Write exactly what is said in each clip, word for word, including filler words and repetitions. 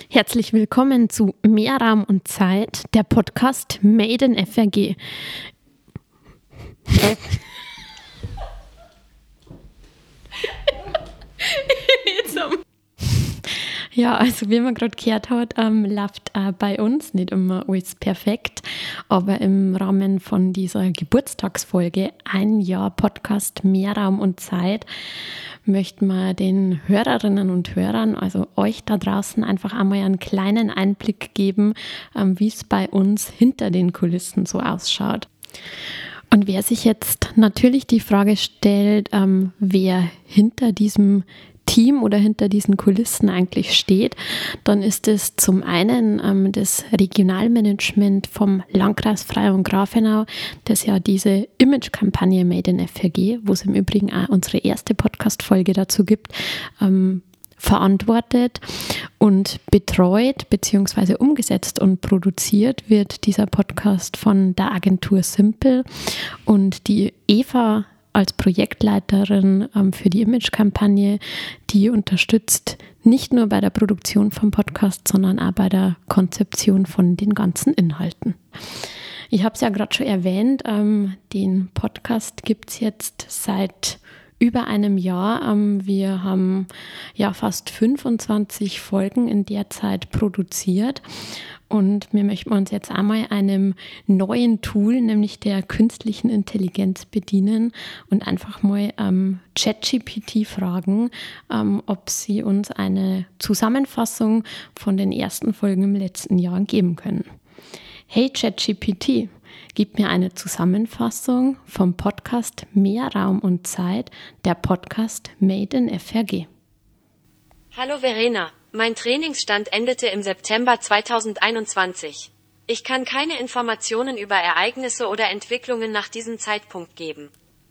Herzlich willkommen zu Mehr Raum und Zeit, der Podcast Made in F R G. Ja, also wie man gerade gehört hat, ähm, läuft äh, bei uns nicht immer alles perfekt, aber im Rahmen von dieser Geburtstagsfolge ein Jahr Podcast Mehr Raum und Zeit möchten wir den Hörerinnen und Hörern, also euch da draußen, einfach einmal einen kleinen Einblick geben, ähm, wie es bei uns hinter den Kulissen so ausschaut. Und wer sich jetzt natürlich die Frage stellt, ähm, wer hinter diesem Team oder hinter diesen Kulissen eigentlich steht, dann ist es zum einen ähm, das Regionalmanagement vom Landkreis Freirang Grafenau, das ja diese Image-Kampagne Made in F R G, wo es im Übrigen auch unsere erste Podcast-Folge dazu gibt, ähm, verantwortet und betreut bzw. umgesetzt und produziert wird dieser Podcast von der Agentur Simple, und die Eva als Projektleiterin ähm, für die Image-Kampagne, die unterstützt nicht nur bei der Produktion vom Podcast, sondern auch bei der Konzeption von den ganzen Inhalten. Ich habe es ja gerade schon erwähnt, ähm, den Podcast gibt es jetzt seit über einem Jahr. Ähm, wir haben ja fast fünfundzwanzig Folgen in der Zeit produziert. Und wir möchten uns jetzt einmal einem neuen Tool, nämlich der künstlichen Intelligenz, bedienen und einfach mal ähm, ChatGPT fragen, ähm, ob sie uns eine Zusammenfassung von den ersten Folgen im letzten Jahr geben können. Hey ChatGPT, gib mir eine Zusammenfassung vom Podcast Mehr Raum und Zeit, der Podcast Made in F R G. Hallo Verena. Mein Trainingsstand endete im September zweitausendeinundzwanzig. Ich kann keine Informationen über Ereignisse oder Entwicklungen nach diesem Zeitpunkt geben.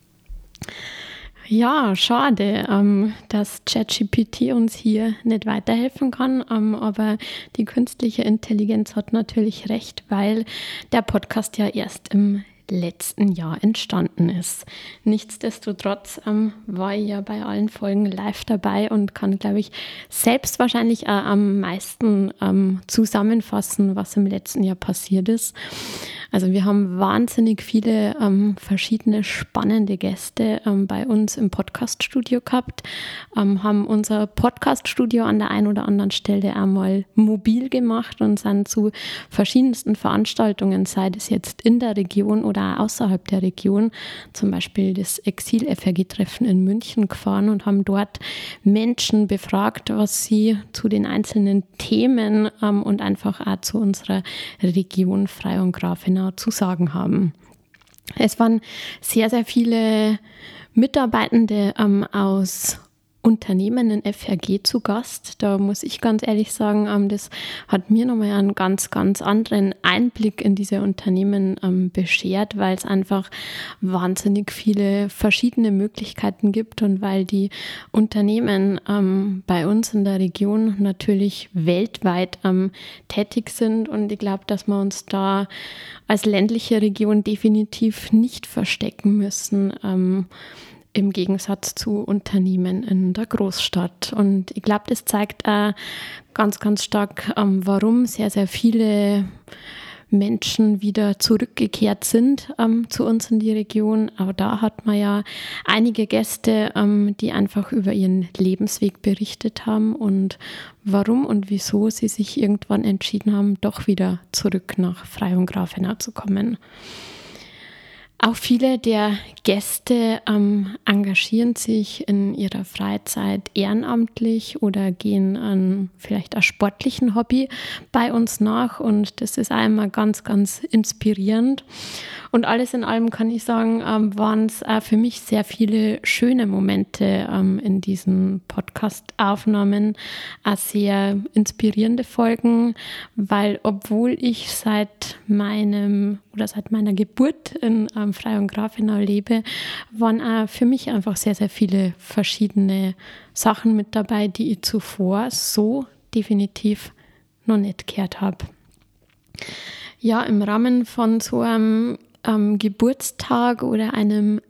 Ja, schade, ähm, dass ChatGPT uns hier nicht weiterhelfen kann, ähm, aber die künstliche Intelligenz hat natürlich recht, weil der Podcast ja erst im letzten Jahr entstanden ist. Nichtsdestotrotz ähm, war ich ja bei allen Folgen live dabei und kann, glaube ich, selbst wahrscheinlich äh, am meisten ähm, zusammenfassen, was im letzten Jahr passiert ist. Also wir haben wahnsinnig viele ähm, verschiedene spannende Gäste ähm, bei uns im Podcaststudio gehabt, ähm, haben unser Podcaststudio an der einen oder anderen Stelle einmal mobil gemacht und sind zu verschiedensten Veranstaltungen, sei es jetzt in der Region oder außerhalb der Region, zum Beispiel das Exil-F R G-Treffen in München gefahren und haben dort Menschen befragt, was sie zu den einzelnen Themen ähm, und einfach auch zu unserer Region Freirang Grafenau zu sagen haben. Es waren sehr, sehr viele Mitarbeitende ähm, aus Unternehmen in F R G zu Gast. Da muss ich ganz ehrlich sagen, ähm, das hat mir nochmal einen ganz, ganz anderen Einblick in diese Unternehmen ähm, beschert, weil es einfach wahnsinnig viele verschiedene Möglichkeiten gibt und weil die Unternehmen ähm, bei uns in der Region natürlich weltweit ähm, tätig sind, und ich glaube, dass wir uns da als ländliche Region definitiv nicht verstecken müssen, ähm, im Gegensatz zu Unternehmen in der Großstadt. Und ich glaube, das zeigt auch ganz, ganz stark, ähm, warum sehr, sehr viele Menschen wieder zurückgekehrt sind ähm, zu uns in die Region. Aber da hat man ja einige Gäste, ähm, die einfach über ihren Lebensweg berichtet haben und warum und wieso sie sich irgendwann entschieden haben, doch wieder zurück nach Freirang Grafenau zu kommen. Auch viele der Gäste ähm, engagieren sich in ihrer Freizeit ehrenamtlich oder gehen an vielleicht einem sportlichen Hobby bei uns nach, und das ist einmal ganz, ganz inspirierend. Und alles in allem kann ich sagen, ähm, waren es äh, für mich sehr viele schöne Momente ähm, in diesen Podcast-Aufnahmen, äh, sehr inspirierende Folgen, weil obwohl ich seit meinem oder seit meiner Geburt in ähm, Freirang Grafenau lebe, waren auch für mich einfach sehr, sehr viele verschiedene Sachen mit dabei, die ich zuvor so definitiv noch nicht gehört habe. Ja, im Rahmen von so einem ähm, Geburtstag oder einem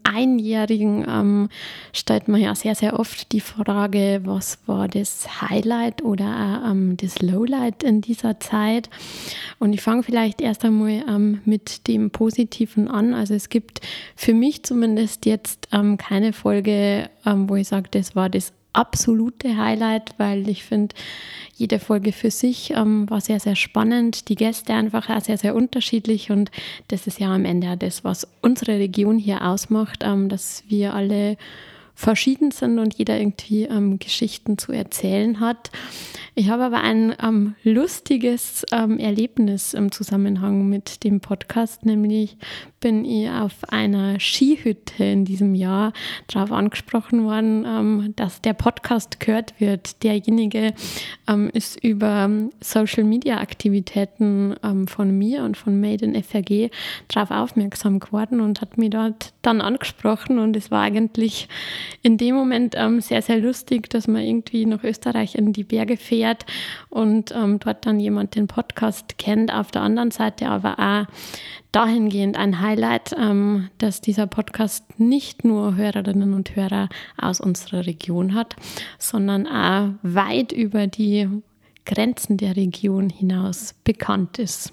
Einjährigen ähm, stellt man ja sehr, sehr oft die Frage, was war das Highlight oder auch, ähm, das Lowlight in dieser Zeit? Und ich fange vielleicht erst einmal ähm, mit dem Positiven an. Also es gibt für mich zumindest jetzt ähm, keine Folge, ähm, wo ich sage, das war das absolute Highlight, weil ich finde, jede Folge für sich ähm, war sehr, sehr spannend. Die Gäste einfach auch sehr, sehr unterschiedlich und das ist ja am Ende auch das, was unsere Region hier ausmacht, ähm, dass wir alle verschieden sind und jeder irgendwie ähm, Geschichten zu erzählen hat. Ich habe aber ein ähm, lustiges ähm, Erlebnis im Zusammenhang mit dem Podcast, nämlich bin ich auf einer Skihütte in diesem Jahr darauf angesprochen worden, ähm, dass der Podcast gehört wird. Derjenige ähm, ist über Social-Media-Aktivitäten ähm, von mir und von Made in F R G darauf aufmerksam geworden und hat mich dort dann angesprochen und es war eigentlich in dem Moment ähm, sehr, sehr lustig, dass man irgendwie nach Österreich in die Berge fährt und ähm, dort dann jemand den Podcast kennt. Auf der anderen Seite aber auch dahingehend ein Highlight, ähm, dass dieser Podcast nicht nur Hörerinnen und Hörer aus unserer Region hat, sondern auch weit über die Grenzen der Region hinaus bekannt ist.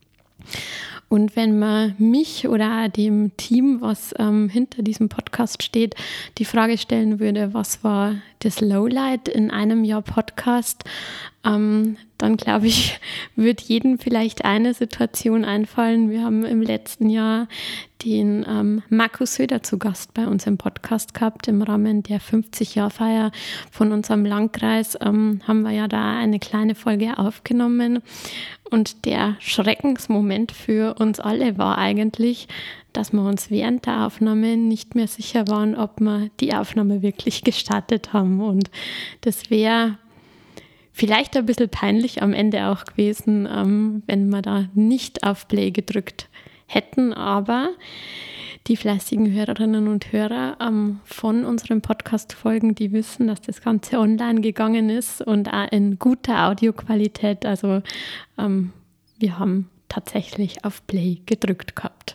Und wenn man mich oder dem Team, was ähm, hinter diesem Podcast steht, die Frage stellen würde, was war das Lowlight in einem Jahr Podcast, ähm, dann glaube ich, wird jedem vielleicht eine Situation einfallen. Wir haben im letzten Jahr den ähm, Markus Söder zu Gast bei uns im Podcast gehabt. Im Rahmen der fünfzig-Jahr-Feier von unserem Landkreis ähm, haben wir ja da eine kleine Folge aufgenommen. Und der Schreckensmoment für uns alle war eigentlich, dass wir uns während der Aufnahme nicht mehr sicher waren, ob wir die Aufnahme wirklich gestartet haben. Und das wäre vielleicht ein bisschen peinlich am Ende auch gewesen, ähm, wenn wir da nicht auf Play gedrückt hätten. Aber die fleißigen Hörerinnen und Hörer ähm, von unseren Podcast-Folgen, die wissen, dass das Ganze online gegangen ist und auch in guter Audioqualität. Also ähm, wir haben tatsächlich auf Play gedrückt gehabt.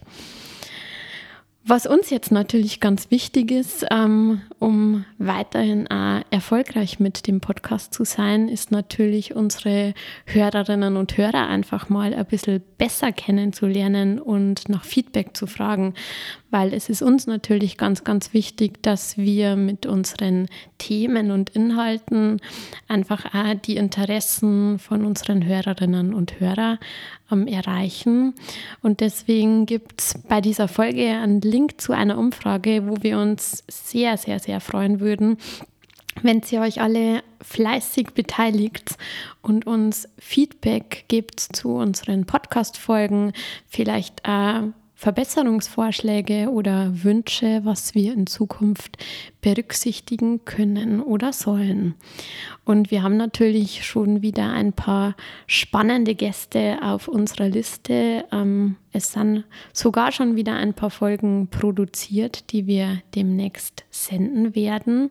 Was uns jetzt natürlich ganz wichtig ist, ähm, um weiterhin auch erfolgreich mit dem Podcast zu sein, ist natürlich unsere Hörerinnen und Hörer einfach mal ein bisschen besser kennenzulernen und nach Feedback zu fragen, weil es ist uns natürlich ganz, ganz wichtig, dass wir mit unseren Themen und Inhalten einfach auch die Interessen von unseren Hörerinnen und Hörern ähm, erreichen. Und deswegen gibt es bei dieser Folge einen Link zu einer Umfrage, wo wir uns sehr, sehr, sehr freuen würden, wenn ihr euch alle fleißig beteiligt und uns Feedback gebt zu unseren Podcast-Folgen, vielleicht auch Verbesserungsvorschläge oder Wünsche, was wir in Zukunft berücksichtigen können oder sollen. Und wir haben natürlich schon wieder ein paar spannende Gäste auf unserer Liste. Es sind sogar schon wieder ein paar Folgen produziert, die wir demnächst senden werden.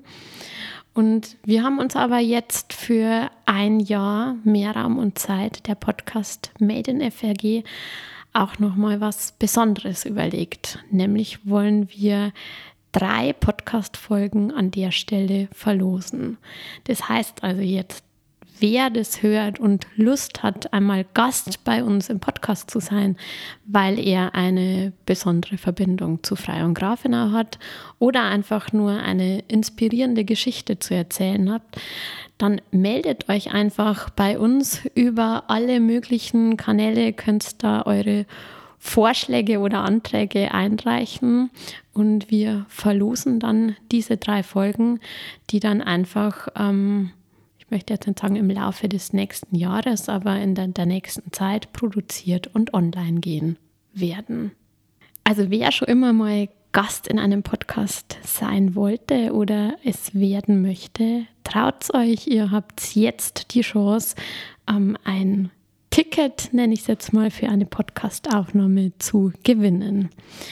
Und wir haben uns aber jetzt für ein Jahr mehr Raum und Zeit, der Podcast Made in F R G, auch nochmal was Besonderes überlegt. Nämlich wollen wir drei Podcast-Folgen an der Stelle verlosen. Das heißt also jetzt, wer das hört und Lust hat, einmal Gast bei uns im Podcast zu sein, weil er eine besondere Verbindung zu Frei und Grafenau hat oder einfach nur eine inspirierende Geschichte zu erzählen hat, dann meldet euch einfach bei uns über alle möglichen Kanäle, könnt da eure Vorschläge oder Anträge einreichen und wir verlosen dann diese drei Folgen, die dann einfach, ähm, ich möchte jetzt nicht sagen im Laufe des nächsten Jahres, aber in der, der nächsten Zeit produziert und online gehen werden. Also wer schon immer mal Gast in einem Podcast sein wollte oder es werden möchte, traut's euch, ihr habt jetzt die Chance, ähm, ein Ticket, nenne ich es jetzt mal, für eine Podcast-Aufnahme zu gewinnen.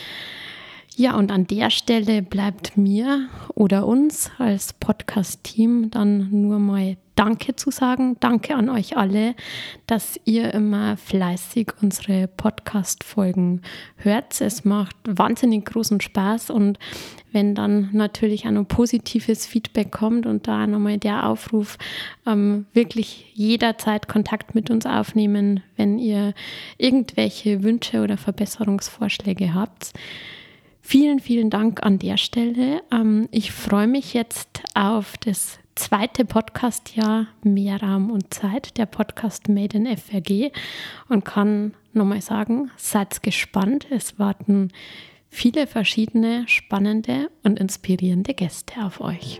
Ja, und an der Stelle bleibt mir oder uns als Podcast-Team dann nur mal Danke zu sagen. Danke an euch alle, dass ihr immer fleißig unsere Podcast-Folgen hört. Es macht wahnsinnig großen Spaß und wenn dann natürlich auch noch positives Feedback kommt und da nochmal der Aufruf, ähm, wirklich jederzeit Kontakt mit uns aufnehmen, wenn ihr irgendwelche Wünsche oder Verbesserungsvorschläge habt. Vielen, vielen Dank an der Stelle. Ähm, ich freue mich jetzt auf das zweite Podcast-Jahr Mehr Raum und Zeit, der Podcast Made in F R G, und kann nochmal sagen, seid gespannt. Es warten viele verschiedene, spannende und inspirierende Gäste auf euch.